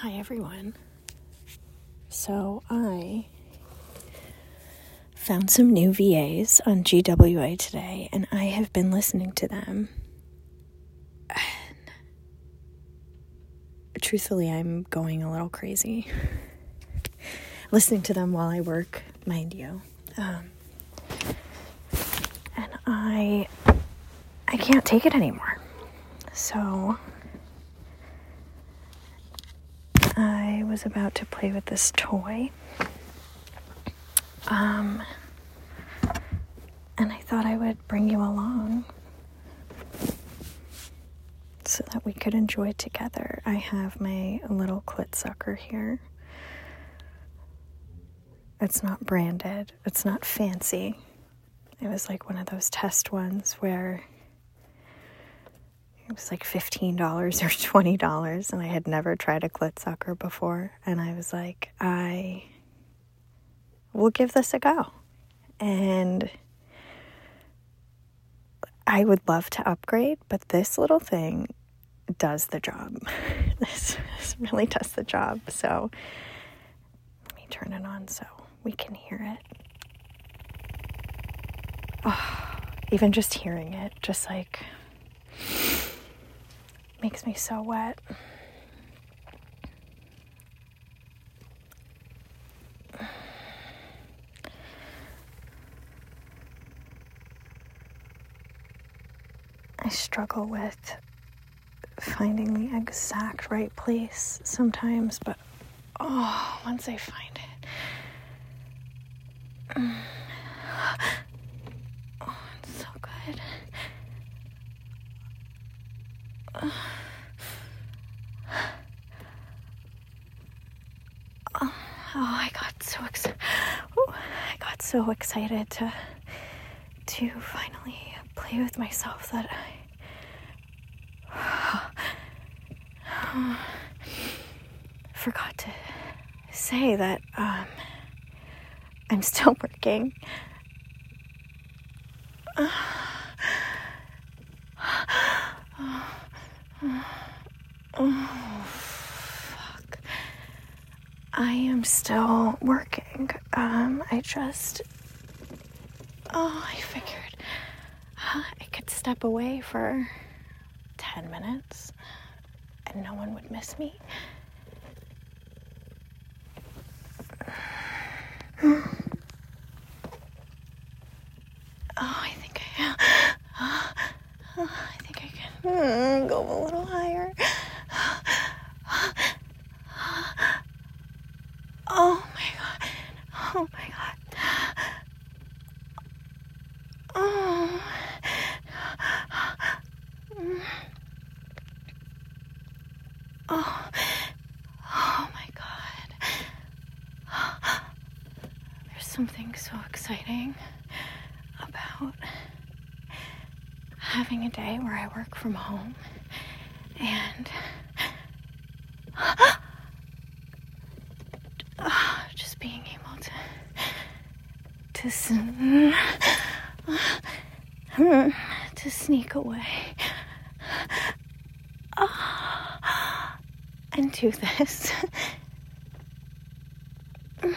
Hi everyone. So I found some new VAs on GWA today, and I have been listening to them. And truthfully, I'm going a little crazy. Listening to them while I work, mind you. And I can't take it anymore. So I was about to play with this toy. And I thought I would bring you along so that we could enjoy it together. I have my little clit sucker here. It's not branded. It's not fancy. It was like one of those test ones where it was like $15 or $20, and I had never tried a clit sucker before. And I was like, I will give this a go. And I would love to upgrade, but this little thing does the job. This really does the job. So let me turn it on so we can hear it. Oh, even just hearing it, just like makes me so wet. I struggle with finding the exact right place sometimes, but once I find it, it's so good. I got so excited to finally play with myself that I forgot to say that I'm still working. Fuck. I am still working. I figured I could step away for 10 minutes and no one would miss me. I think I can go a little higher. Oh my god. Oh my god. There's something so exciting about having a day where I work from home and just being able to sneak away and do this. And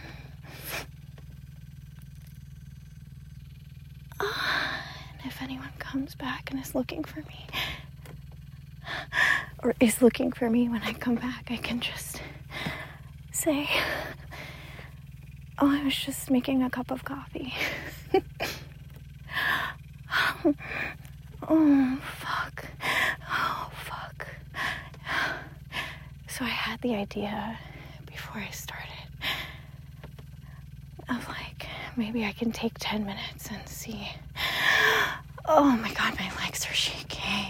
if anyone comes back and is looking for me, or is looking for me when I come back, I can just say, I was just making a cup of coffee. Oh, fuck. So I had the idea before I started of like, maybe I can take 10 minutes and see. Oh my god, my legs are shaking.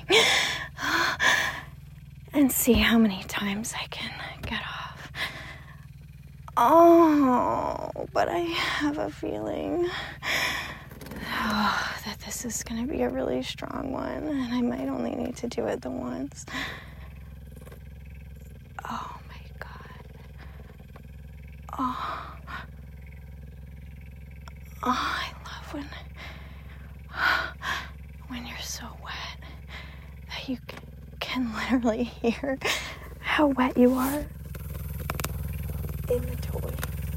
And see how many times I can get off. But I have a feeling that this is going to be a really strong one, and I might only need to do it the once. Oh my god. I love when you're so wet that you can literally hear how wet you are in the toy.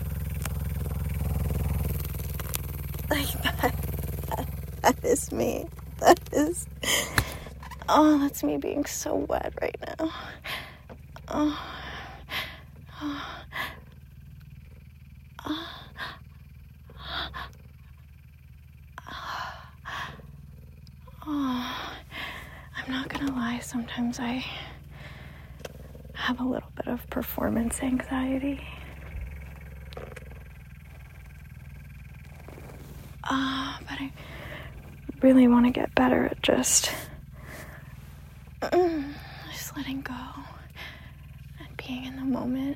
Like that is me. That's me being so wet right now. I'm not gonna lie, sometimes I have a little bit of performance anxiety. But I really want to get better at just letting go and being in the moment.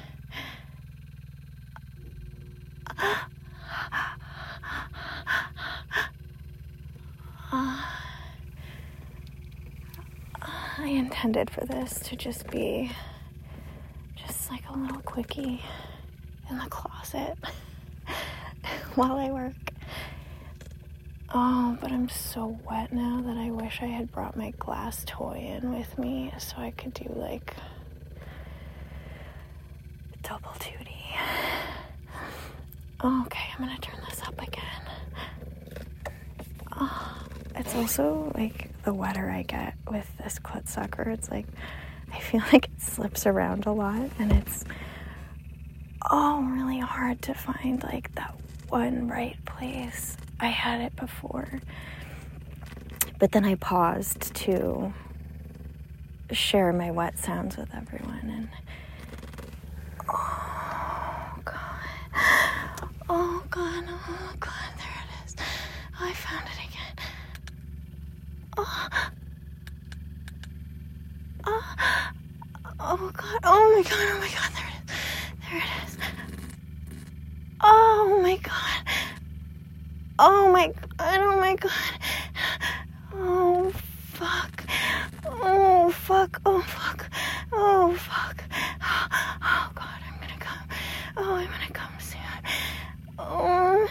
I intended for this to just be just like a little quickie in the closet while I work. Oh, but I'm so wet now that I wish I had brought my glass toy in with me so I could do like double duty. Okay, I'm gonna turn this up again. It's also like the wetter I get with this clit sucker, it's like I feel like it slips around a lot and it's really hard to find like that one right place. I had it before, but then I paused to share my wet sounds with everyone, and oh god, there it is. I found it again. Oh god, oh my god, there it is. Oh my god. Oh my god. Oh fuck. Oh fuck. Oh god, I'm gonna come soon. Oh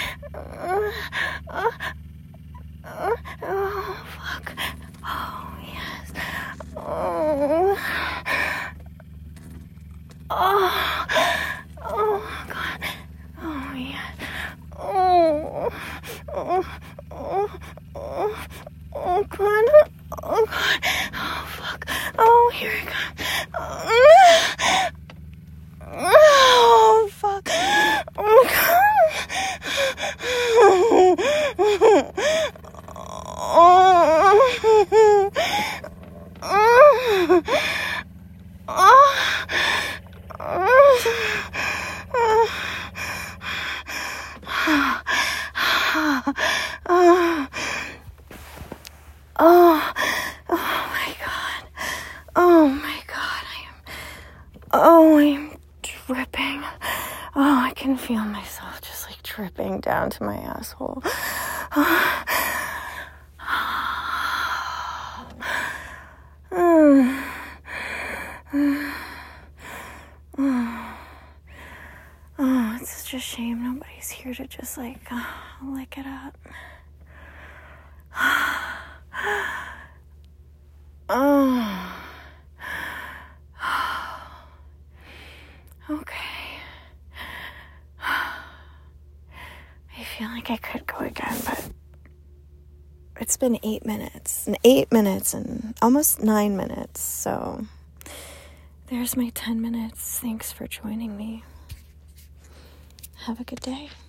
fuck. Oh yes. Oh god. Oh yeah. Oh god. Oh fuck. Oh, here it comes. Oh fuck. Oh god. I'm dripping. I can feel myself just like dripping down to my asshole. It's such a shame nobody's here to just like lick it up. Okay. I feel like I could go again, but it's been 8 minutes. 8 minutes and almost 9 minutes, so there's my 10 minutes. Thanks for joining me. Have a good day.